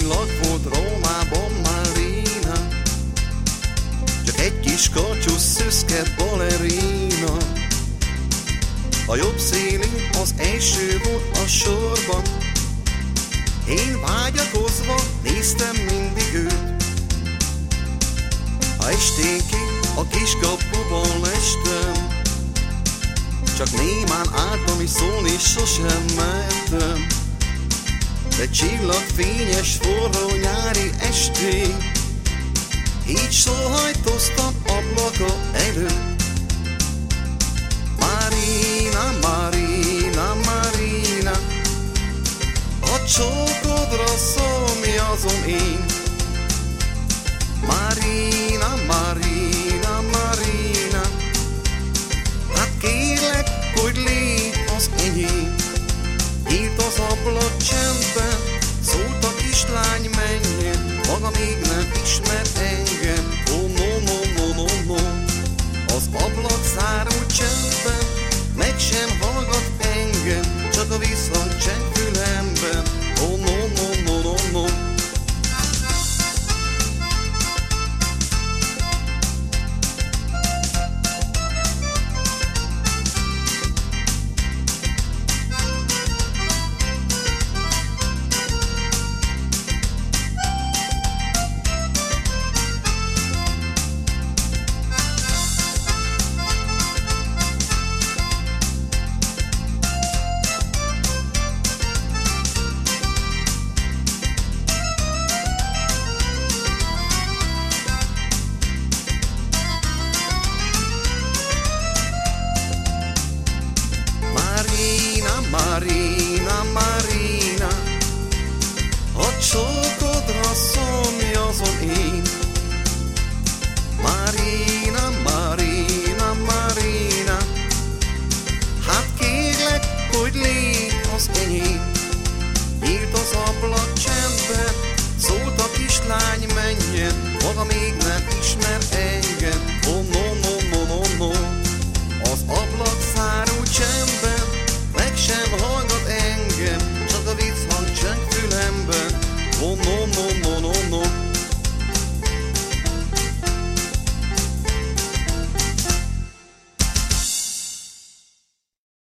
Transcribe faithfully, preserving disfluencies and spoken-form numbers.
csillag volt Rómában Marina, csak egy kis karcsú szüszke balerina. A jobb szélén az első volt a sorban, én vágyakozva néztem mindig őt. Ha esténként a kis kapuban lestem, csak némán álltam és szólni sosem mertem. De csillagfényes, forró nyári estén, így sóhajtoztam ablaka előtt. Marina, Marina, Marina, a csókodra szomjazom én. Marina, Marina, Marina, hát kérlek, hogy légy az enyém. Nyílt az ablak csendben, szólt a kislány, menjen, maga még nem ismer engem. Oh, no, no, no, no, no. Az ablak zárult csendben, meg sem hallgat engem, csak a visszhang csend fülemben. Oh, no, no, no, no, no. Marina, Marina, a csókodra szomjazom én. Marina, Marina, Marina, hát kérlek, hogy légy az enyém. Nyílt az ablak csendben, szólt a kislány, menjen, maga még nem ismer engem.